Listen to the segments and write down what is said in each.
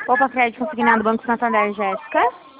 Opa, crédito consignado Banco Santander, Jéssica.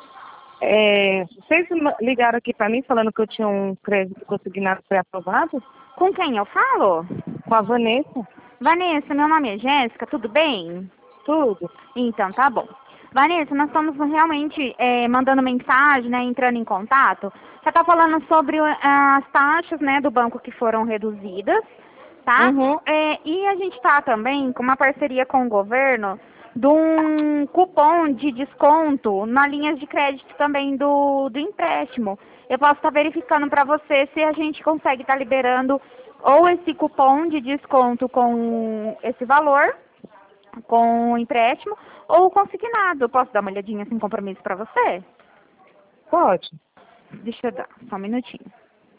Vocês ligaram aqui pra mim falando que eu tinha um crédito consignado pré-aprovado? Com quem eu falo? Com a Vanessa? Vanessa, meu nome é Jéssica, tudo bem? Tudo. Então, tá bom. Vanessa, nós estamos realmente mandando mensagem, né, entrando em contato. Você está falando sobre as taxas, né, do banco que foram reduzidas, tá? Uhum. E a gente está também com uma parceria com o governo de um cupom de desconto na linhas de crédito também do empréstimo. Eu posso estar verificando para você se a gente consegue estar liberando ou esse cupom de desconto com esse valor, com o empréstimo, ou consignado. Posso dar uma olhadinha sem compromisso para você? Pode. Deixa eu dar, só um minutinho.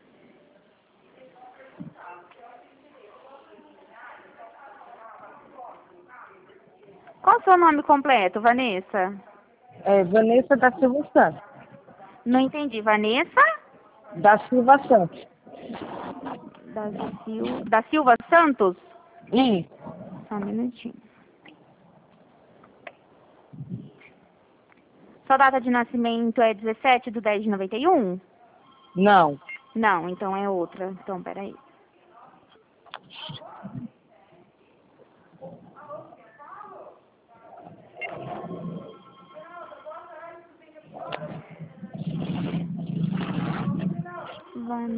Qual o seu nome completo, Vanessa? Vanessa da Silva Santos. Não entendi. Vanessa? Da Silva Santos. Da Silva Santos? Isso. Só um minutinho. Sua data de nascimento é 17 de 10 de 91? Não. Não, então é outra. Então, peraí.